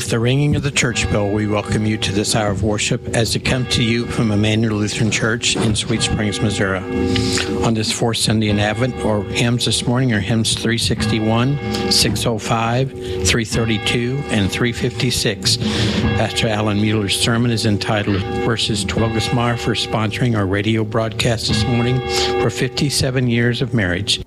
With the ringing of the church bell, we welcome you to this hour of worship as it comes to you from Emmanuel Lutheran Church in Sweet Springs, Missouri. On this fourth Sunday in Advent, our hymns this morning are hymns 361, 605, 332, and 356. Pastor Alan Mueller's sermon is entitled Verses 12 Gismar for sponsoring our radio broadcast this morning for 57 years of marriage.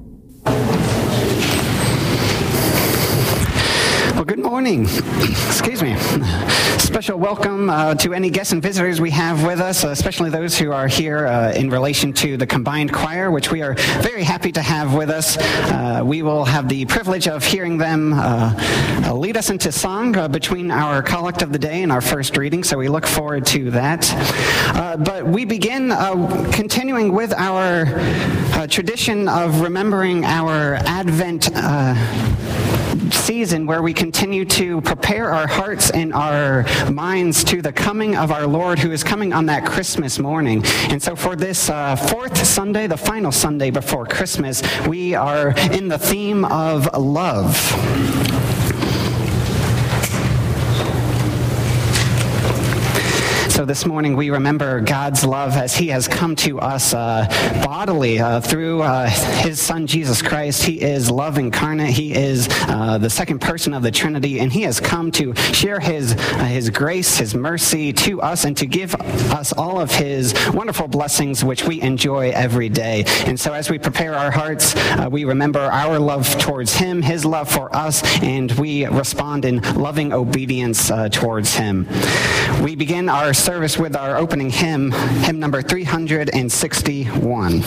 Good morning. Excuse me. Special welcome to any guests and visitors we have with us, especially those who are here in relation to the combined choir, which we are very happy to have with us. We will have the privilege of hearing them lead us into song between our collect of the day and our first reading, so we look forward to that. But we begin continuing with our tradition of remembering our Advent season, where we continue to prepare our hearts and our minds to the coming of our Lord, who is coming on that Christmas morning. And so for this fourth Sunday, the final Sunday before Christmas, we are in the theme of love. So this morning we remember God's love as he has come to us bodily through his Son Jesus Christ. He is love incarnate. He is the second person of the Trinity, and he has come to share his grace, his mercy to us, and to give us all of his wonderful blessings which we enjoy every day. And so as we prepare our hearts, we remember our love towards him, his love for us, and we respond in loving obedience towards him. We begin our service with our opening hymn, hymn number 361.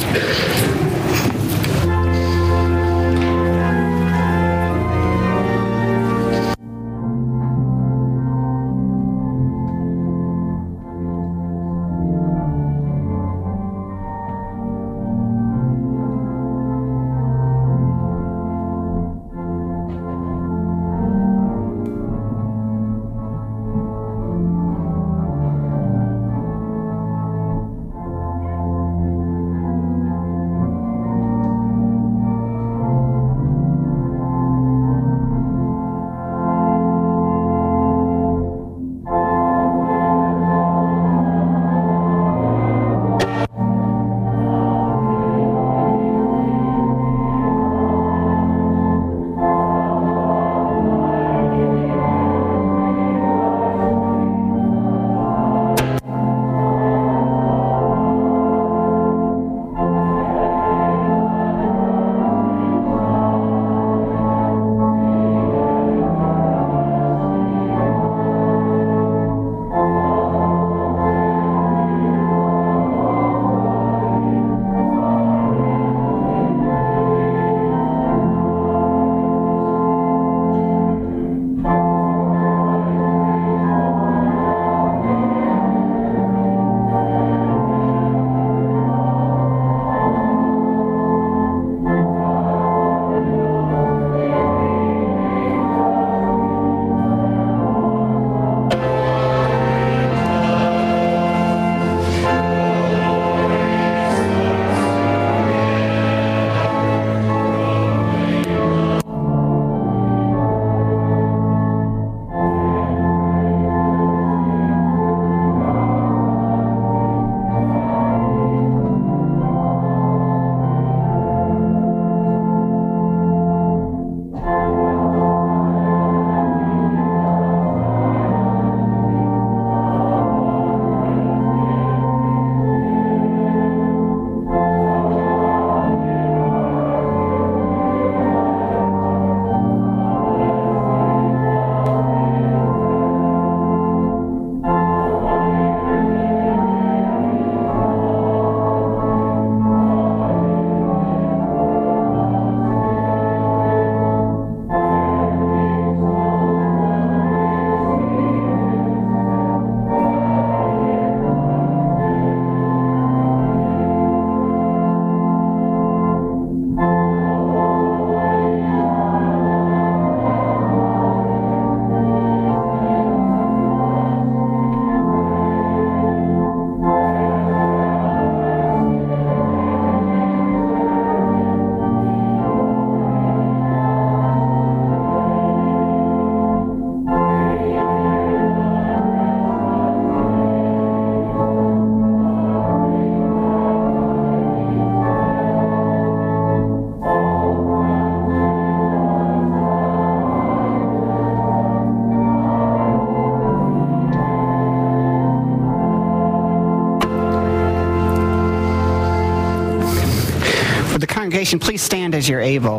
Congregation, please stand as you're able.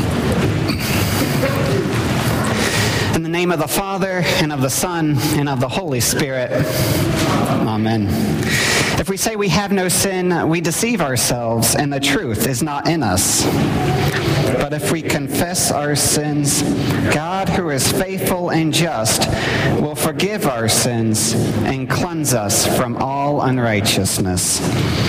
In the name of the Father, and of the Son, and of the Holy Spirit. Amen. If we say we have no sin, we deceive ourselves, and the truth is not in us. But if we confess our sins, God, who is faithful and just, will forgive our sins and cleanse us from all unrighteousness.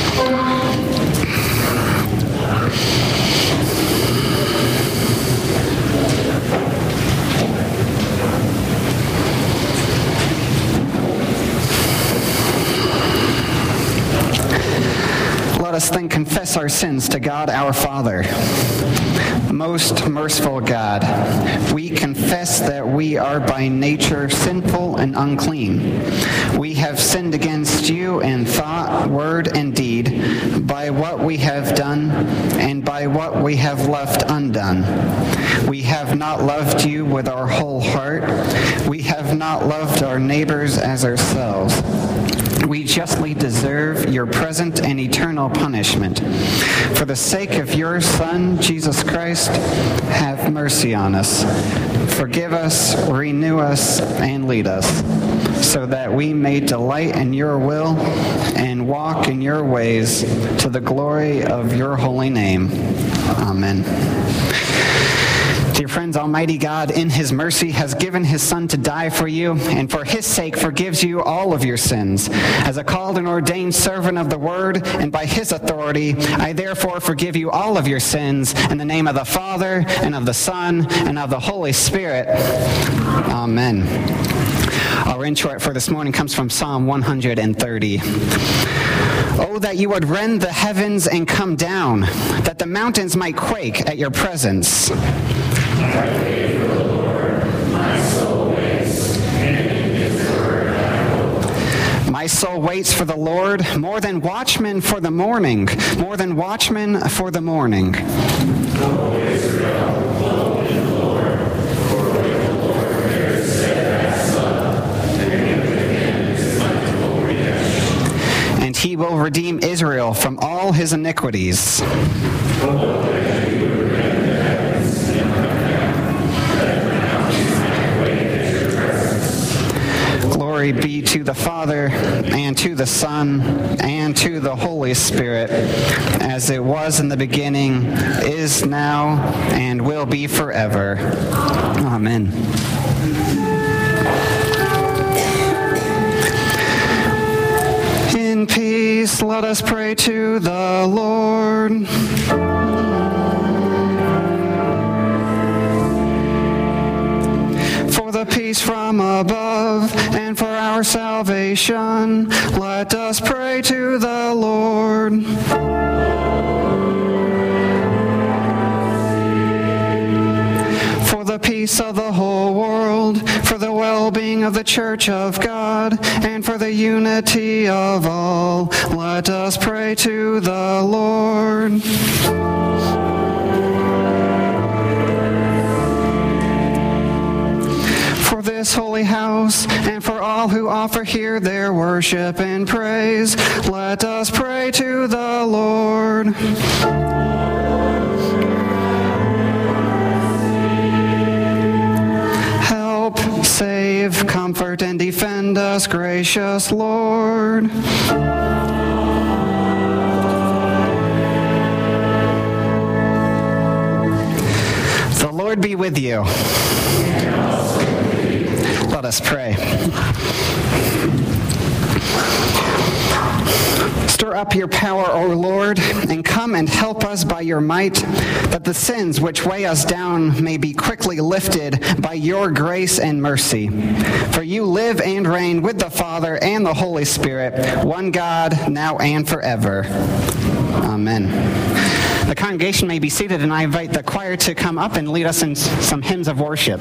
Let us then confess our sins to God our Father. Most merciful God, we confess that we are by nature sinful and unclean. We have sinned against you in thought, word, and deed, by what we have done and by what we have left undone. We have not loved you with our whole heart. We have not loved our neighbors as ourselves. We justly deserve your present and eternal punishment. For the sake of your Son, Jesus Christ, have mercy on us. Forgive us, renew us, and lead us, so that we may delight in your will and walk in your ways to the glory of your holy name. Amen. Dear friends, Almighty God, in his mercy, has given his Son to die for you, and for his sake forgives you all of your sins. As a called and ordained servant of the Word, and by his authority, I therefore forgive you all of your sins, in the name of the Father, and of the Son, and of the Holy Spirit. Amen. Our intro for this morning comes from Psalm 130. Oh, that you would rend the heavens and come down, that the mountains might quake at your presence. My soul waits for the Lord, more than watchmen for the morning, more than watchmen for the morning. And he will redeem Israel from all his iniquities. Glory be to the Father, and to the Son, and to the Holy Spirit, as it was in the beginning, is now, and will be forever. Amen. In peace, let us pray to the Lord. For the peace from above, and for our salvation, let us pray to the Lord. For the peace of the whole world, for the well-being of the Church of God, and for the unity of all, let us pray to the Lord. For this holy house, and for all who offer here their worship and praise, let us pray to the Lord. Help, save, comfort, and defend us, gracious Lord. The Lord be with you. Let us pray. Stir up your power, O Lord, and come and help us by your might, that the sins which weigh us down may be quickly lifted by your grace and mercy. For you live and reign with the Father and the Holy Spirit, one God, now and forever. Amen. The congregation may be seated, and I invite the choir to come up and lead us in some hymns of worship.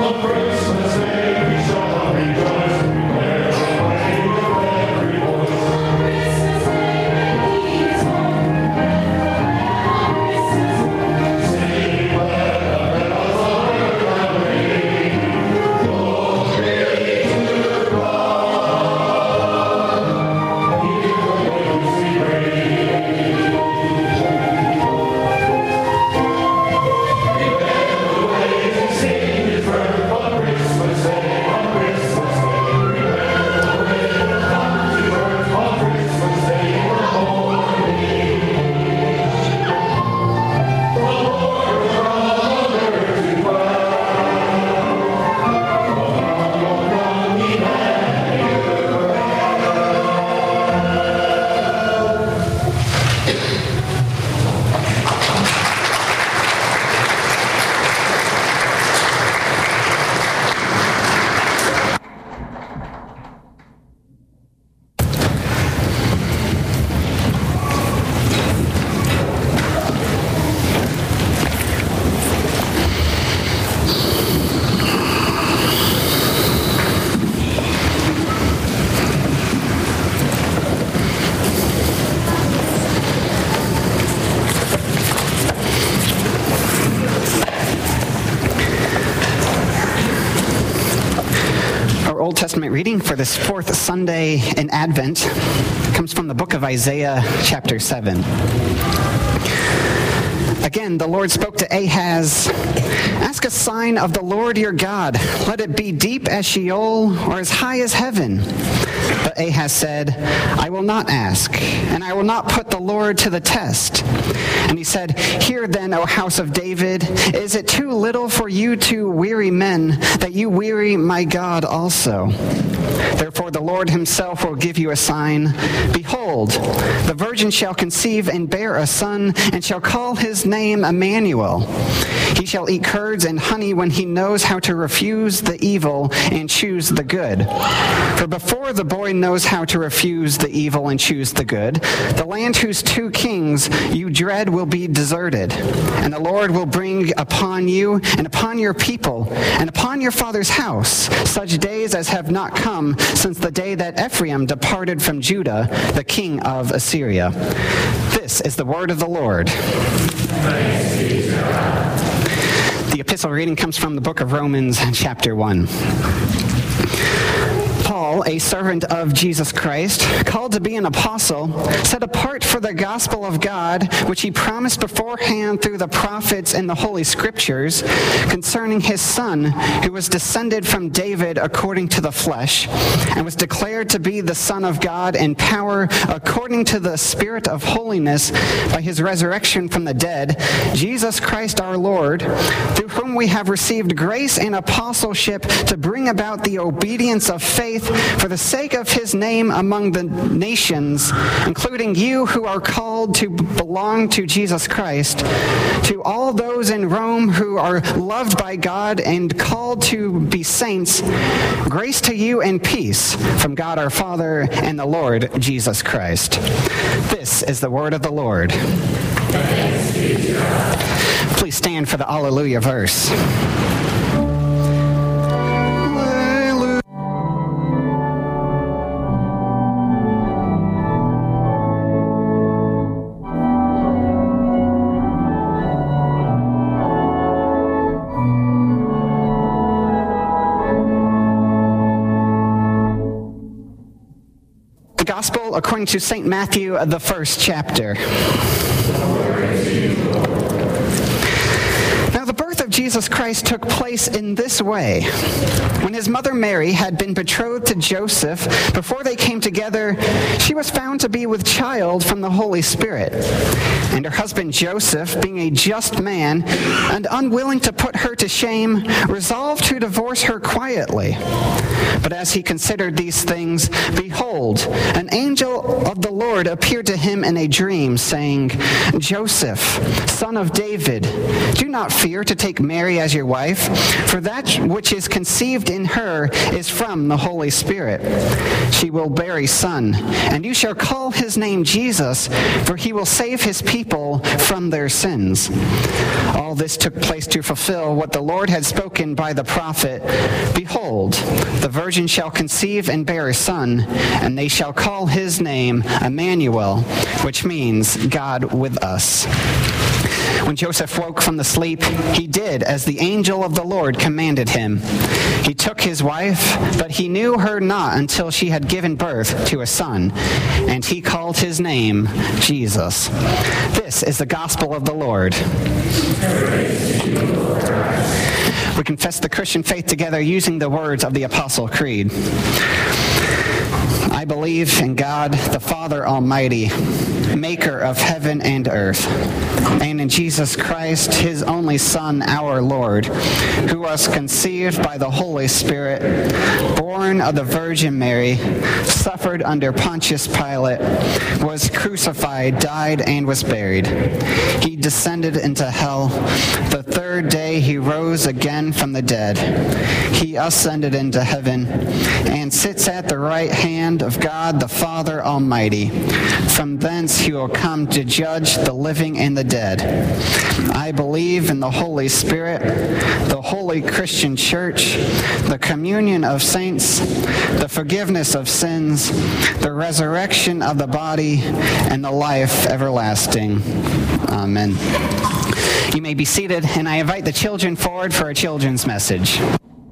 Old Testament reading for this fourth Sunday in Advent comes from the book of Isaiah, chapter 7. Again, the Lord spoke to Ahaz, "Ask a sign of the Lord your God. Let it be deep as Sheol or as high as heaven." But Ahaz said, "I will not ask, and I will not put the Lord to the test." And he said, "Hear then, O house of David, is it too little for you to weary men, that you weary my God also? Therefore the Lord himself will give you a sign. Behold, the virgin shall conceive and bear a son, and shall call his name Emmanuel. He shall eat curds and honey when he knows how to refuse the evil and choose the good. For before the boy knows how to refuse the evil and choose the good, the land whose two kings you dread will be deserted. And the Lord will bring upon you and upon your people and upon your father's house such days as have not come since the day that Ephraim departed from Judah, the king of Assyria." This is the word of the Lord. The epistle reading comes from the book of Romans, chapter 1. Paul, a servant of Jesus Christ, called to be an apostle, set apart for the gospel of God, which he promised beforehand through the prophets in the Holy Scriptures, concerning his Son, who was descended from David according to the flesh, and was declared to be the Son of God in power according to the Spirit of holiness by his resurrection from the dead, Jesus Christ our Lord, through whom we have received grace and apostleship to bring about the obedience of faith for the sake of his name among the nations, including you who are called to belong to Jesus Christ, to all those in Rome who are loved by God and called to be saints, grace to you and peace from God our Father and the Lord Jesus Christ. This is the word of the Lord. Please stand for the Alleluia verse. Gospel according to St. Matthew, the first chapter. Now the birth of Jesus Christ took place in this way. When his mother Mary had been betrothed to Joseph, before they came together, she was found to be with child from the Holy Spirit. And her husband Joseph, being a just man and unwilling to put her to shame, resolved to divorce her quietly. But as he considered these things, behold, an angel of the Lord appeared to him in a dream, saying, "Joseph, son of David, do not fear to take Mary Mary as your wife, for that which is conceived in her is from the Holy Spirit. She will bear a son, and you shall call his name Jesus, for he will save his people from their sins." All this took place to fulfill what the Lord had spoken by the prophet. "Behold, the virgin shall conceive and bear a son, and they shall call his name Emmanuel," which means God with us. When Joseph woke from the sleep, he did as the angel of the Lord commanded him. He took his wife, but he knew her not until she had given birth to a son, and he called his name Jesus. This is the gospel of the Lord. We confess the Christian faith together using the words of the Apostle Creed. I believe in God, the Father Almighty, maker of heaven and earth, and in Jesus Christ, his only Son, our Lord, who was conceived by the Holy Spirit, born of the Virgin Mary, suffered under Pontius Pilate, was crucified, died, and was buried. He descended into hell. The third day he rose again from the dead. He ascended into heaven and sits at the right hand of God the Father Almighty. From thence he will come to judge the living and the dead. I believe in the Holy Spirit, the holy Christian church, the communion of saints, the forgiveness of sins, the resurrection of the body, and the life everlasting. Amen. You may be seated, and I invite the children forward for a children's message.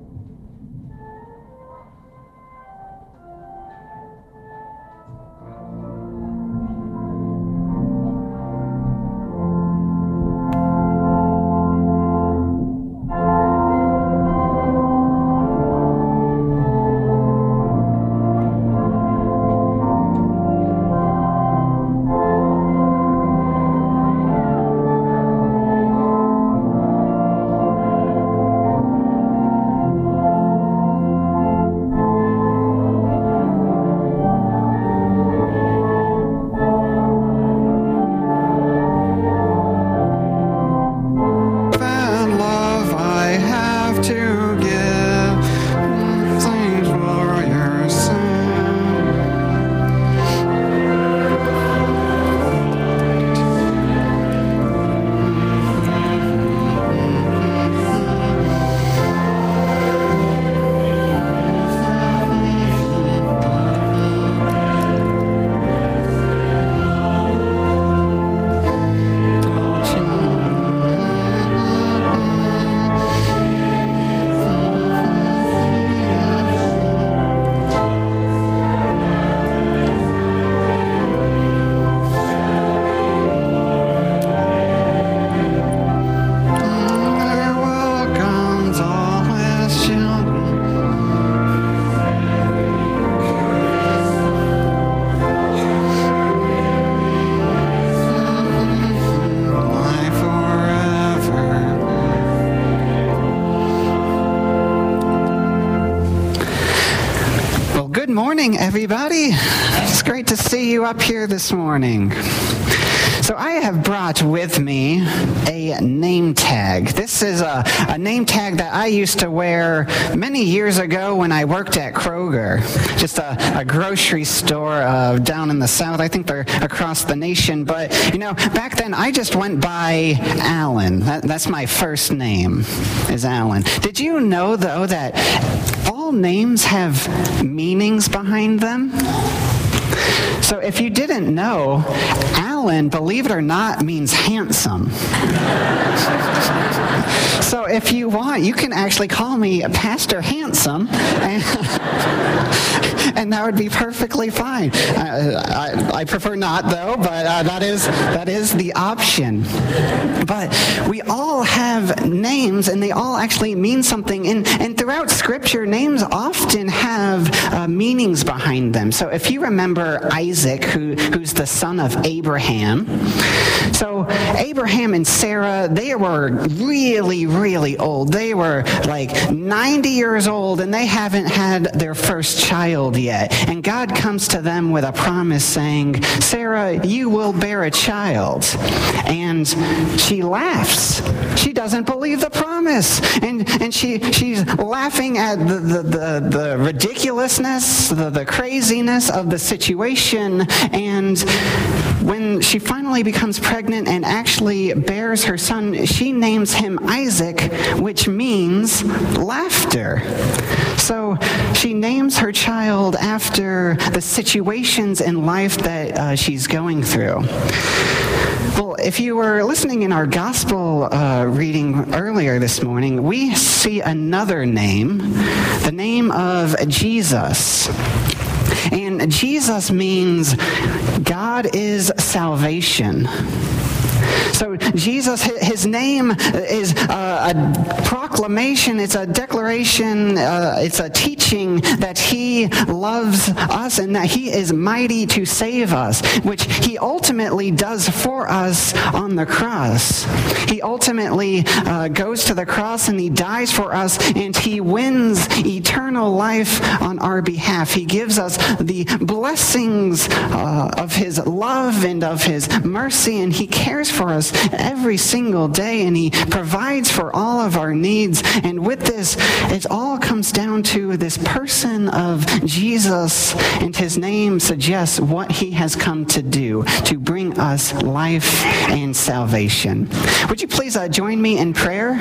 Everybody, it's great to see you up here this morning. So I have brought with me a name tag. This is a name tag that I used to wear many years ago when I worked at Kroger, just a grocery store down in the South. I think they're across the nation. But, you know, back then I just went by Alan. That's my first name, is Alan. Did you know, though, that all names have meanings behind them? So if you didn't know, Alan, believe it or not, means handsome. So if you want, you can actually call me Pastor Handsome, and that would be perfectly fine. I prefer not, though, but that is the option. But we all have names, and they all actually mean something. And throughout Scripture, names often have meanings behind them. So if you remember brother Isaac, who's the son of Abraham. So Abraham and Sarah, they were really, really old. They were like 90 years old, and they haven't had their first child yet. And God comes to them with a promise saying, Sarah, you will bear a child. And she laughs. She doesn't believe the promise. And she's laughing at the ridiculousness, the craziness of the situation. And when she finally becomes pregnant and actually bears her son, she names him Isaac, which means laughter. So she names her child after the situations in life that she's going through. Well, if you were listening in our gospel reading earlier this morning, we see another name, the name of Jesus. And Jesus means God is salvation. So Jesus, his name is a proclamation, it's a declaration, it's a teaching that he loves us and that he is mighty to save us, which he ultimately does for us on the cross. He ultimately goes to the cross and he dies for us and he wins eternal life on our behalf. He gives us the blessings of his love and of his mercy, and he cares for us every single day, and he provides for all of our needs. And with this, it all comes down to this person of Jesus, and his name suggests what he has come to do, to bring us life and salvation. Would you please join me in prayer?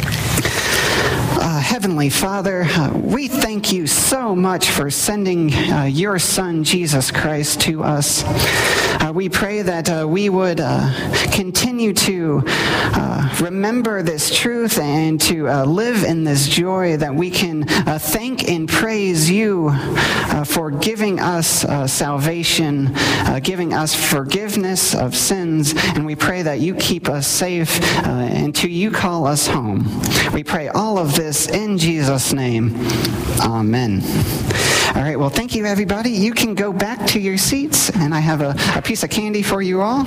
Heavenly Father, we thank you so much for sending your Son, Jesus Christ, to us. We pray that we would continue to remember this truth and to live in this joy, that we can thank and praise you for giving us salvation, giving us forgiveness of sins, and we pray that you keep us safe until you call us home. We pray all of this in Jesus' name. Amen. All right, well, thank you, everybody. You can go back to your seats, and I have a piece of candy for you all.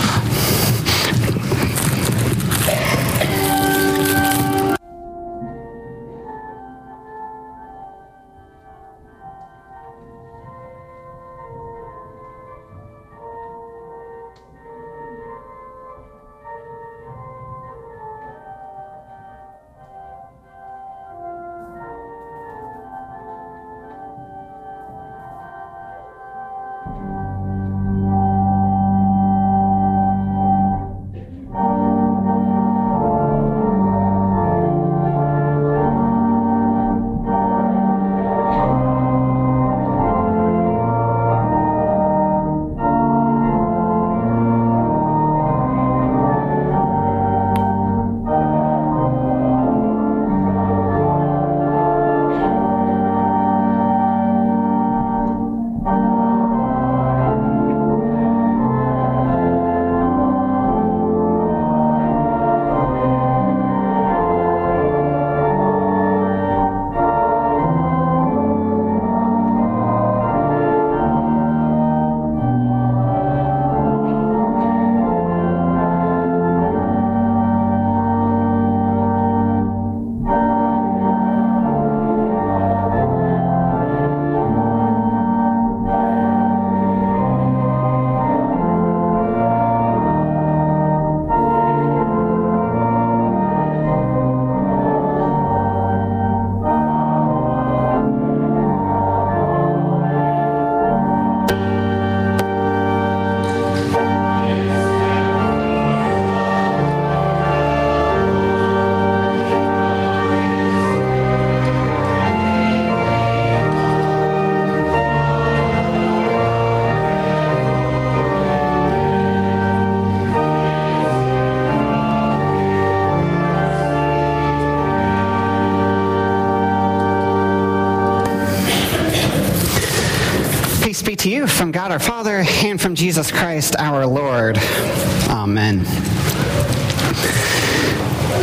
Be to you from God our Father and from Jesus Christ our Lord. Amen. When we think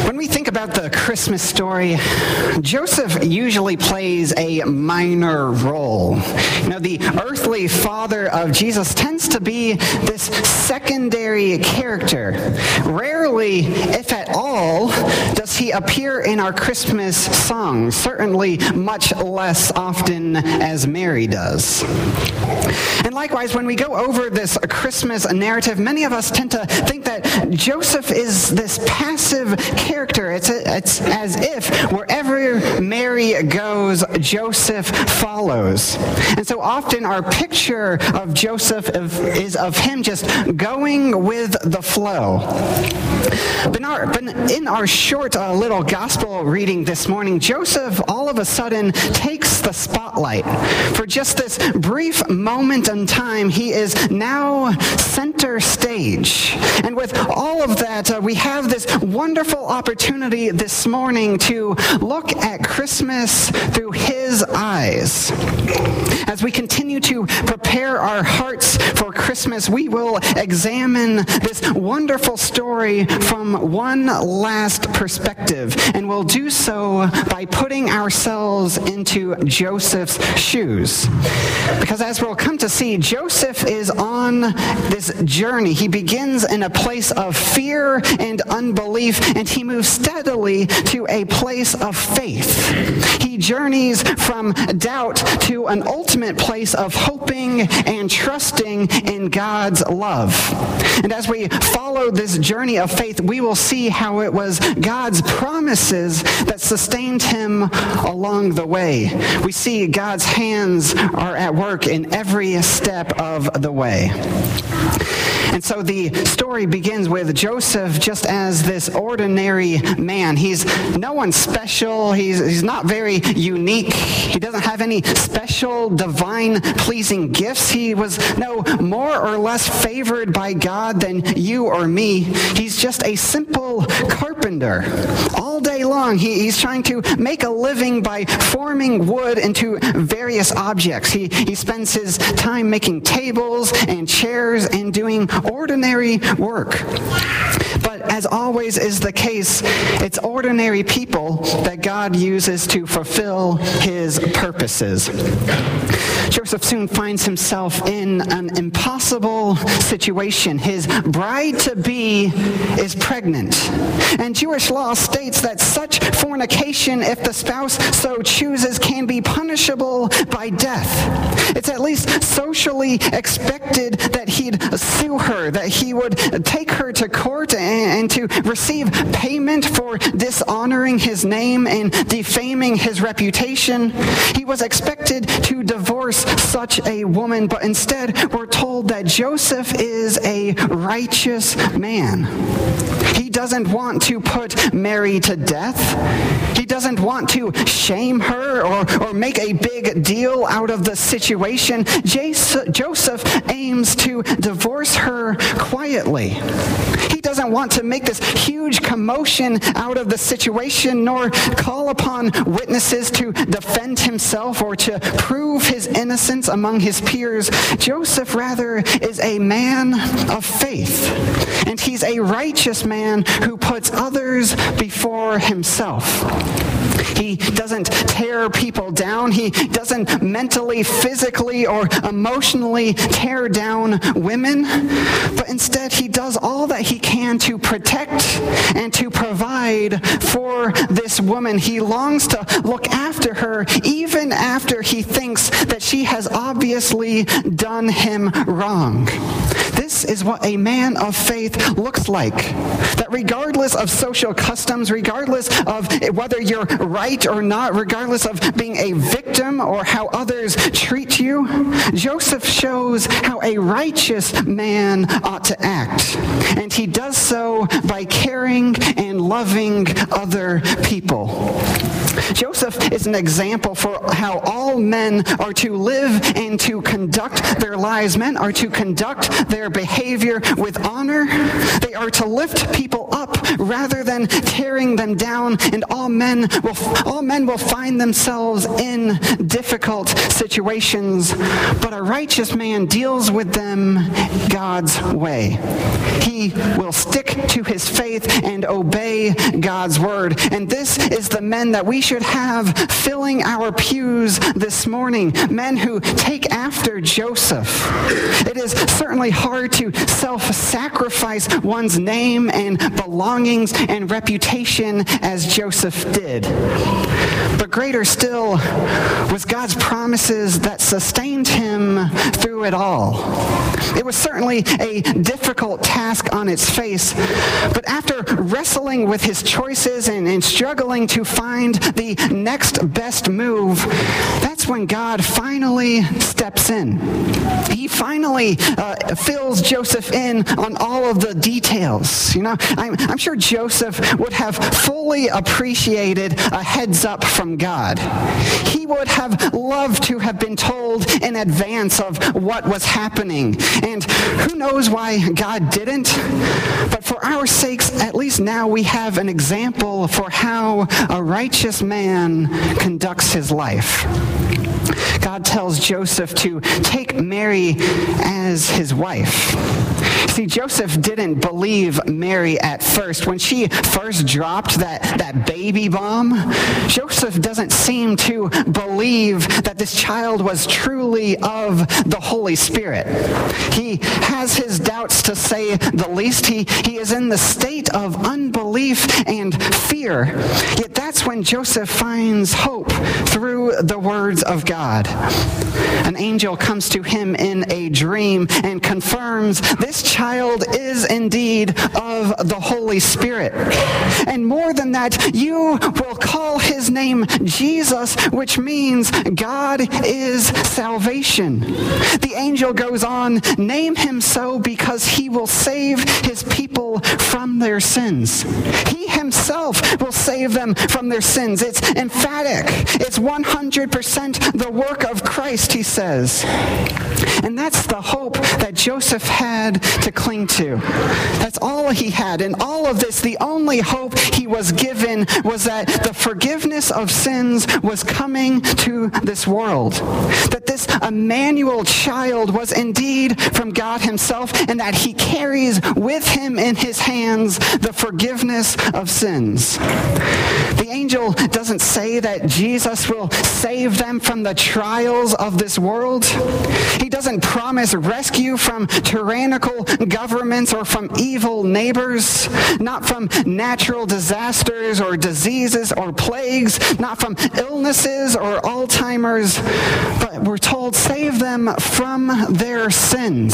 about the Christmas story, Joseph usually plays a minor role. The earthly father of Jesus tends to be this secondary character. Rarely, if at all, does he appear in our Christmas songs, certainly much less often as Mary does. And likewise, when we go over this Christmas narrative, many of us tend to think that Joseph is this passive character. It's as if wherever Mary goes, Joseph follows. And so often our picture of Joseph is of him just going with the flow. But in our short little gospel reading this morning, Joseph all of a sudden takes the spotlight. For just this brief moment in time, he is now center stage. And with all of that, we have this wonderful opportunity this morning to look at Christmas through his eyes. As we continue to prepare our hearts for Christmas, we will examine this wonderful story from one last perspective, and we'll do so by putting ourselves into Joseph's shoes. Because as we'll come to see, Joseph is on this journey. He begins in a place of fear and unbelief, and he moves steadily to a place of faith. He journeys from doubt to an ultimate place of hoping and trusting in God's love. And as we follow this journey of faith, we will see how it was God's promises that sustained him along the way. We see God's hands are at work in every step of the way. And so the story begins with Joseph just as this ordinary man. He's no one special. He's not very unique. He doesn't have any special divine pleasing gifts. He was no more or less favored by God than you or me. He's just a simple carpenter. All day long, he's trying to make a living by forming wood into various objects. He spends his time making tables and chairs and doing ordinary work. But as always is the case, it's ordinary people that God uses to fulfill his purposes. Joseph soon finds himself in an impossible situation. His bride-to-be is pregnant. And Jewish law states that such fornication, if the spouse so chooses, can be punishable by death. It's at least socially expected that he'd sue her, that he would take her to court and to receive payment for dishonoring his name and defaming his reputation. He was expected to divorce such a woman, but instead we're told that Joseph is a righteous man. He doesn't want to put Mary to death. He doesn't want to shame her or make a big deal out of the situation. Joseph aims to divorce her quietly. He doesn't want to make this huge commotion out of the situation, nor call upon witnesses to defend himself or to prove his innocence among his peers. Joseph, rather, is a man of faith, and he's a righteous man who puts others before himself. He doesn't tear people down. He doesn't mentally, physically, or emotionally tear down women. But instead, he does all that he can to protect and to provide for this woman. He longs to look after her even after he thinks that she has obviously done him wrong. This is what a man of faith looks like. That regardless of social customs, regardless of whether you're right or not, regardless of being a victim or how others treat you, Joseph shows how a righteous man ought to act. And he does so by caring and loving other people. Joseph is an example for how all men are to live and to conduct their lives. Men are to conduct their behavior with honor. They are to lift people up rather than tearing them down, and all men will find themselves in difficult situations, but a righteous man deals with them God's way. He will stick to his faith and obey God's word. And this is the men that we should have filling our pews this morning, men who take after Joseph. It is certainly hard to self-sacrifice one's name and belongings and reputation as Joseph did. But greater still was God's promises that sustained him through it all. It was certainly a difficult task on its face, but after wrestling with his choices and struggling to find the next best move, that's when God finally steps in. He finally fills Joseph in on all of the details. You know, I'm sure Joseph would have fully appreciated a heads up from God. He would have loved to have been told in advance of what was happening. And who knows why God didn't? But for our sakes, at least now we have an example for how a righteous man conducts his life. God tells Joseph to take Mary as his wife. See, Joseph didn't believe Mary at first. When she first dropped that baby bomb, Joseph doesn't seem to believe that this child was truly of the Holy Spirit. He has his doubts, to say the least. He is in the state of unbelief and fear. Yet that's when Joseph finds hope through the words of God. An angel comes to him in a dream and confirms this child is indeed of the Holy Spirit. And more than that, you will call his name Jesus, which means God is salvation. The angel goes on, name him so because he will save his people from their sins. He himself will save them from their sins. It's emphatic. It's 100% the work of Christ, he says. And that's the hope that Joseph had to cling to. That's all he had. In all of this, the only hope he was given was that the forgiveness of sins was coming to this world. That this Emmanuel child was indeed from God himself, and that he carries with him in his hands the forgiveness of sins. The angel doesn't say that Jesus will save them from the trials of this world. He doesn't promise rescue from tyrannical governments or from evil neighbors, not from natural disasters or diseases or plagues, not from illnesses or Alzheimer's, but we're told save them from their sins.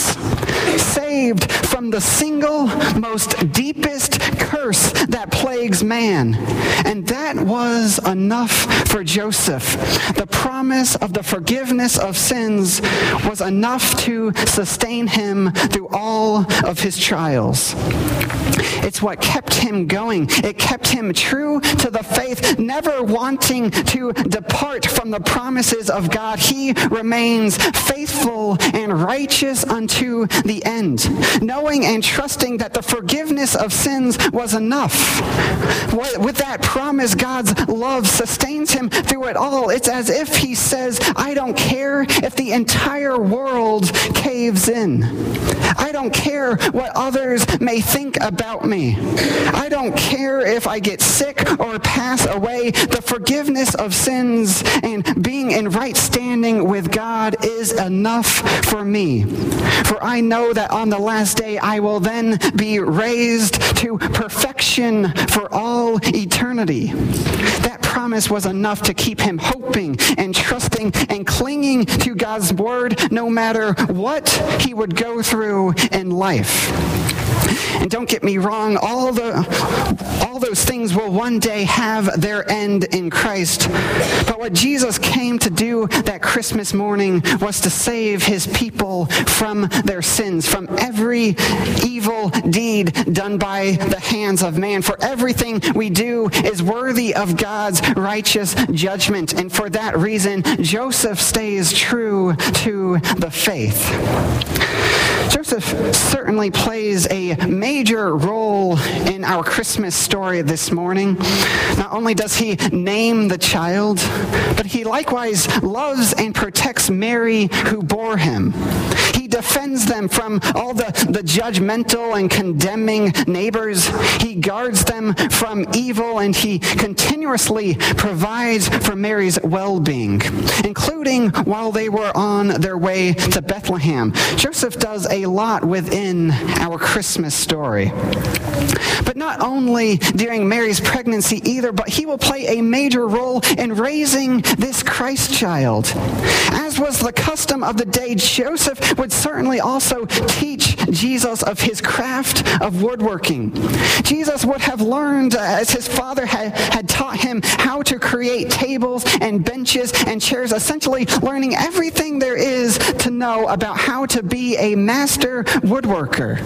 Saved from the single most deepest curse that plagues man. And that was enough for Joseph. The promise of the forgiveness of sins was enough to sustain him through all of his trials. It's what kept him going. It kept him true to the faith, never wanting to depart from the promises of God. He remains faithful and righteous unto the end, knowing and trusting that the forgiveness of sins was enough. With that promise, God's love sustains him through it all. It's as if he says, I don't care if the entire world caves in. I don't care what others may think about me. I don't care if I get sick or pass away. The forgiveness of sins and being in right standing with God is enough for me. For I know that on the last day I will then be raised to perfection for all eternity. That promise was enough to keep him hoping and trusting and clinging to God's word no matter what he would go through in life. And don't get me wrong, all those things will one day have their end in Christ. But what Jesus came to do that Christmas morning was to save his people from their sins, from every evil deed done by the hands of man. For everything we do is worthy of God's righteous judgment. And for that reason, Joseph stays true to the faith. Joseph certainly plays a major role in our Christmas story this morning. Not only does he name the child, but he likewise loves and protects Mary who bore him. He defends them from all the judgmental and condemning neighbors. He guards them from evil, and he continuously provides for Mary's well-being, including while they were on their way to Bethlehem. Joseph does a lot within our Christmas story. But not only during Mary's pregnancy either, but he will play a major role in raising this Christ child. As was the custom of the day, Joseph would certainly also teach Jesus of his craft of woodworking. Jesus would have learned, as his father had taught him, how to create tables and benches and chairs, essentially learning everything there is to know about how to be a master woodworker.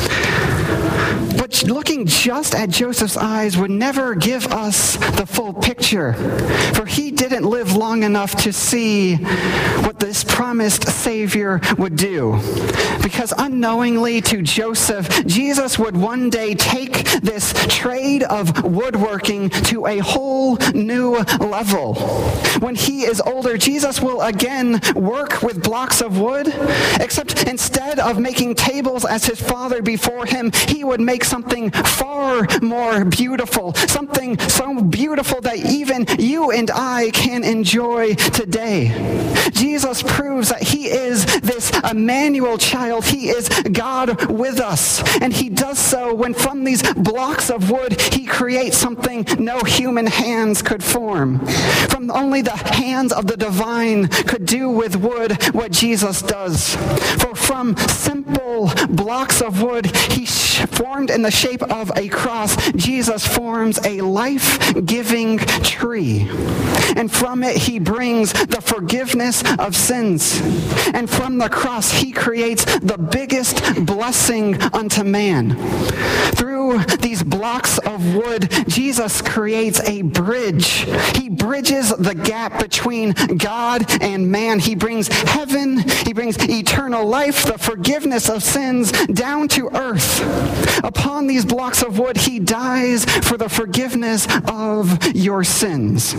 But looking just at Joseph's eyes would never give us the full picture, for he didn't live long enough to see what this promised Savior would do. Because unknowingly to Joseph, Jesus would one day take this trade of woodworking to a whole new level. When he is older, Jesus will again work with blocks of wood, except instead of making tables as his father before him, he would make something far more beautiful, something so beautiful that even you and I can enjoy today. Jesus proves that he is this Emmanuel child. He is God with us. And he does so when from these blocks of wood, he creates something no human hands could form. From only the hands of the divine could do with wood what Jesus does. For from simple blocks of wood, he formed in the shape of a cross, Jesus forms a life-giving tree. And from it, he brings the forgiveness of sins. And from the cross, he creates the biggest blessing unto man. Through these blocks of wood, Jesus creates a bridge. He bridges the gap between God and man. He brings heaven, he brings eternal life, the forgiveness of sins down to earth. Upon these blocks of wood, he dies for the forgiveness of your sins.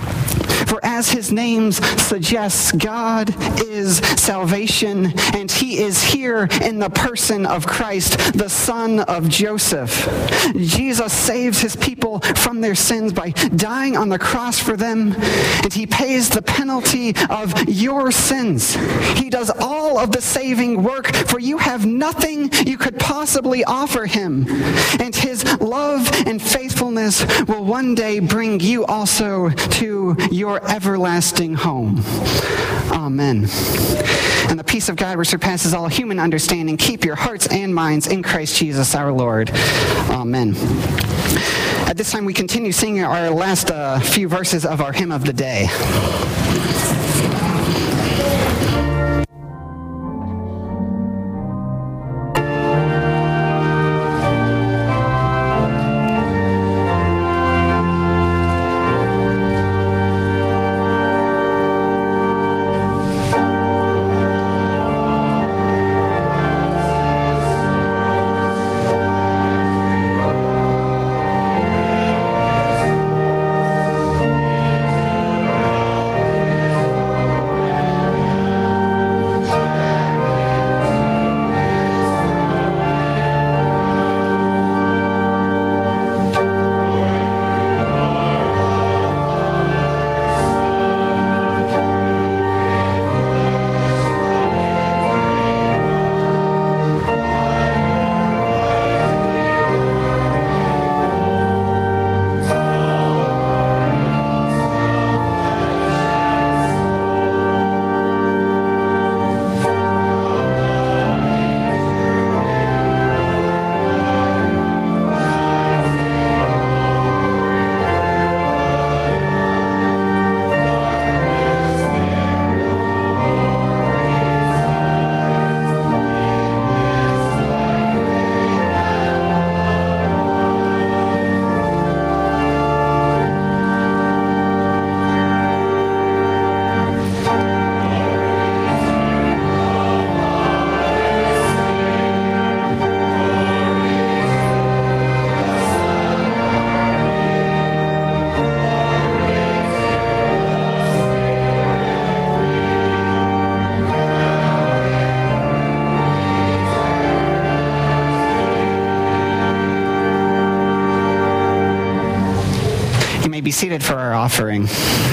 For as his name suggests, God is salvation, and he is here in the person of Christ, the son of Joseph. Jesus saves his people from their sins by dying on the cross for them, and he pays the penalty of your sins. He does all of the saving work, for you have nothing you could possibly offer him, and his love and faithfulness will one day bring you also to your everlasting home. Amen. And the peace of God, which surpasses all human understanding, keep your hearts and minds in Christ Jesus our Lord. Amen. At this time, we continue singing our last few verses of our hymn of the day. seated for our offering.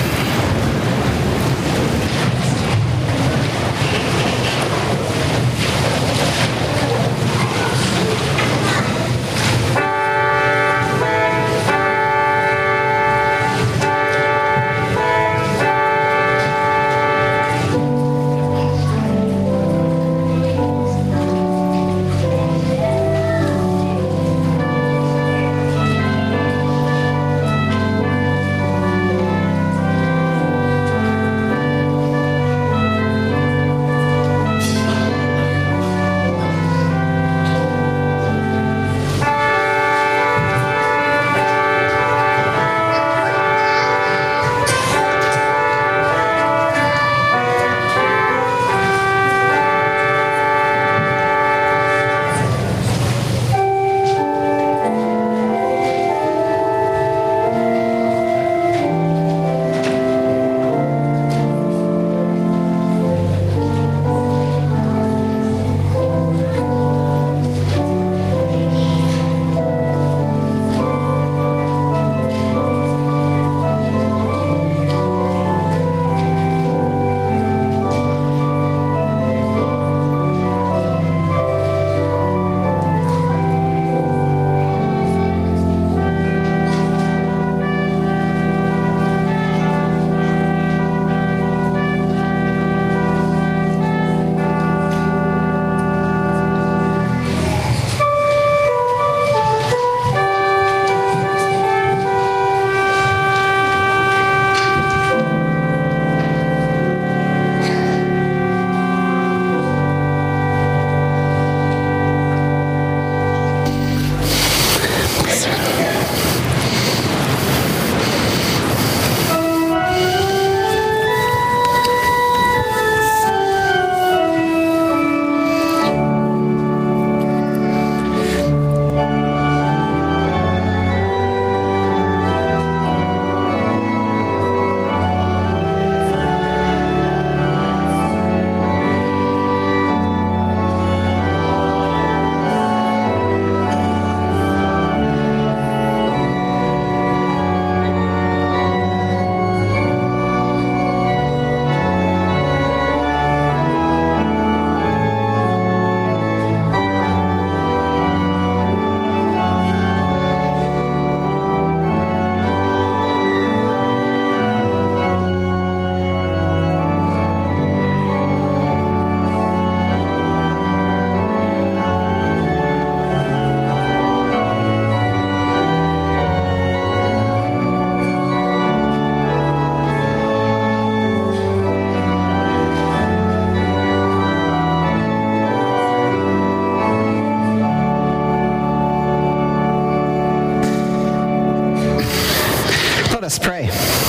us pray.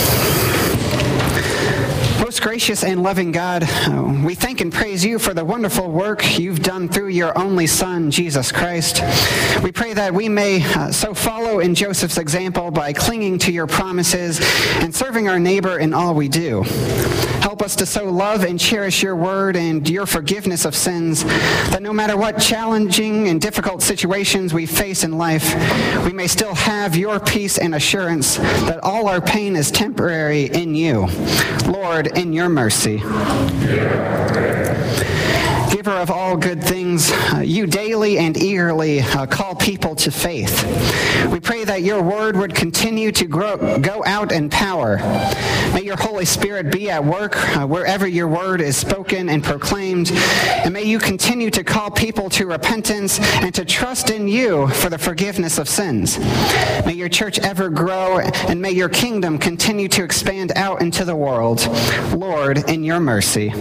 Most gracious and loving God, we thank and praise you for the wonderful work you've done through your only Son, Jesus Christ. We pray that we may so follow in Joseph's example by clinging to your promises and serving our neighbor in all we do. Help us to so love and cherish your word and your forgiveness of sins, that no matter what challenging and difficult situations we face in life, we may still have your peace and assurance that all our pain is temporary in you. Lord, in your mercy. Giver of all good things, you daily and eagerly call people to faith. We pray that your word would continue to go out in power. May your Holy Spirit be at work wherever your word is spoken and proclaimed, and may you continue to call people to repentance and to trust in you for the forgiveness of sins. May your church ever grow, and may your kingdom continue to expand out into the world. Lord, in your mercy.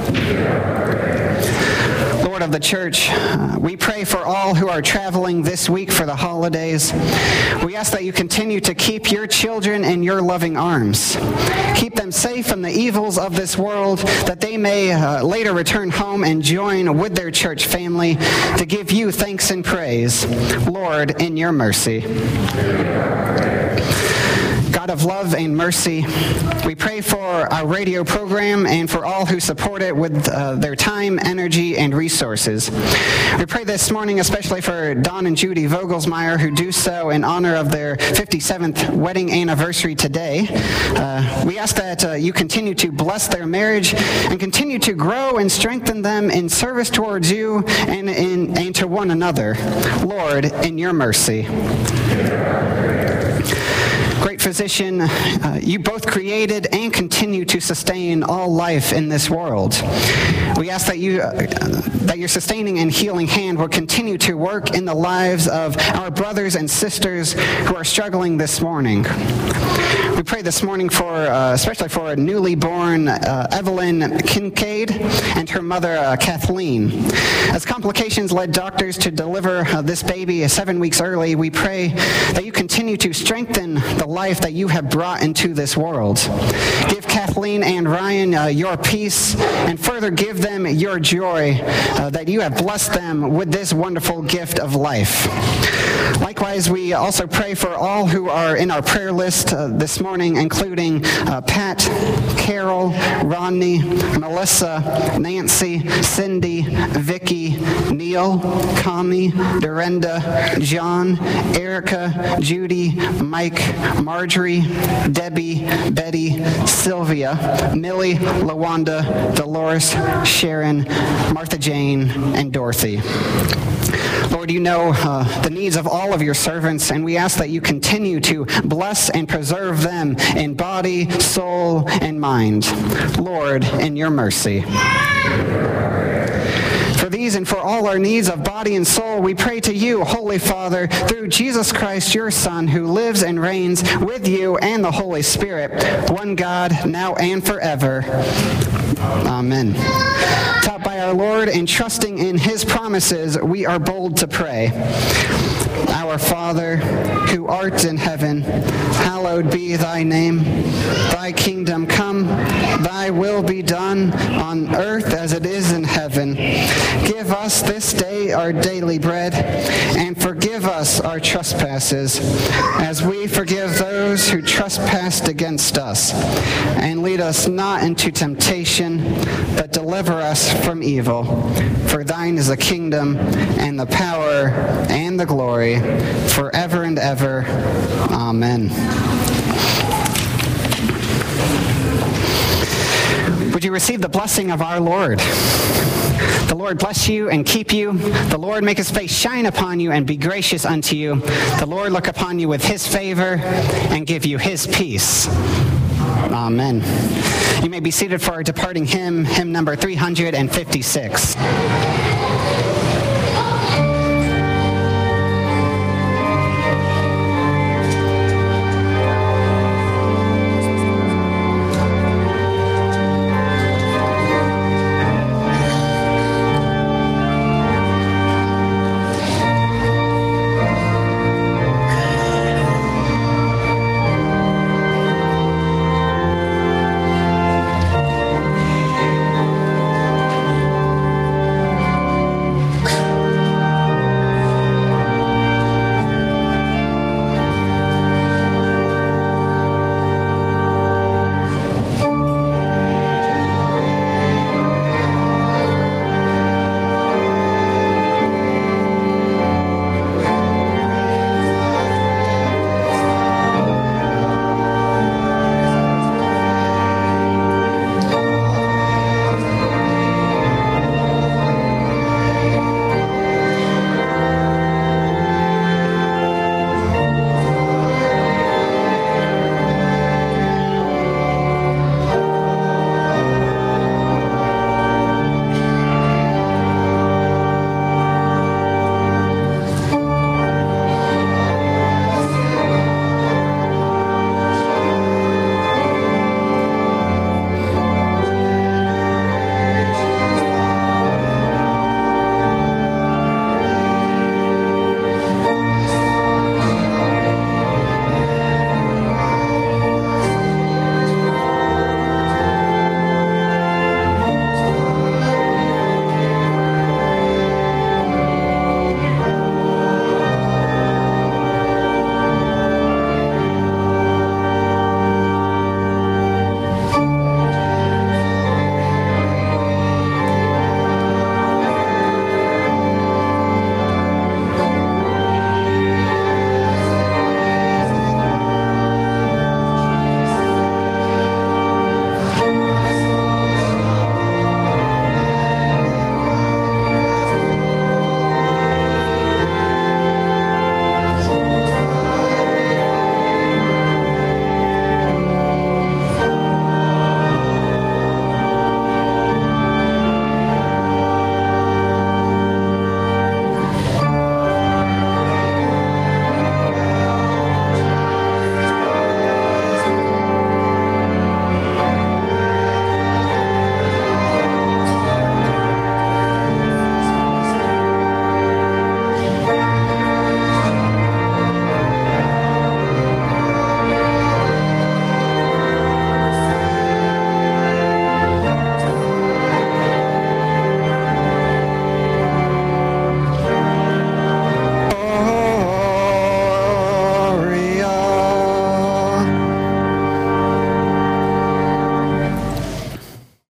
Lord of the church, we pray for all who are traveling this week for the holidays. We ask that you continue to keep your children in your loving arms. Keep them safe from the evils of this world, that they may later return home and join with their church family to give you thanks and praise. Lord, in your mercy. God of love and mercy, we pray for our radio program and for all who support it with their time, energy, and resources. We pray this morning especially for Don and Judy Vogelsmeyer, who do so in honor of their 57th wedding anniversary today. We ask that you continue to bless their marriage and continue to grow and strengthen them in service towards you and to one another. Lord, in your mercy. Great physician, you both created and continue to sustain all life in this world. We ask that your sustaining and healing hand will continue to work in the lives of our brothers and sisters who are struggling this morning. We pray this morning especially for newly born Evelyn Kincaid and her mother Kathleen. As complications led doctors to deliver this baby 7 weeks early, we pray that you continue to strengthen the life that you have brought into this world. Give Kathleen and Ryan your peace, and further give them your joy that you have blessed them with this wonderful gift of life. Likewise, we also pray for all who are in our prayer list this morning, including Pat, Carol, Rodney, Melissa, Nancy, Cindy, Vicky, Neil, Connie, Dorinda, John, Erica, Judy, Mike, Marjorie, Debbie, Betty, Sylvia, Millie, Lawanda, Dolores, Sharon, Martha Jane, and Dorothy. Lord, you know the needs of all of your servants, and we ask that you continue to bless and preserve them in body, soul, and mind. Lord, in your mercy. For these and for all our needs of body and soul, we pray to you, Holy Father, through Jesus Christ, your Son, who lives and reigns with you and the Holy Spirit, one God, now and forever. Amen. Taught by our Lord and trusting in his promises, we are bold to pray. Our Father, who art in heaven, hallowed be thy name. Thy kingdom come, thy will be done on earth as it is in heaven. Give us this day our daily bread, and forgive us our trespasses, as we forgive those who trespass against us. And lead us not into temptation, but deliver us from evil. For thine is the kingdom, and the power, and the glory, forever and ever. Amen. Would you receive the blessing of our Lord? The Lord bless you and keep you. The Lord make his face shine upon you and be gracious unto you. The Lord look upon you with his favor and give you his peace. Amen. You may be seated for our departing hymn, hymn number 356.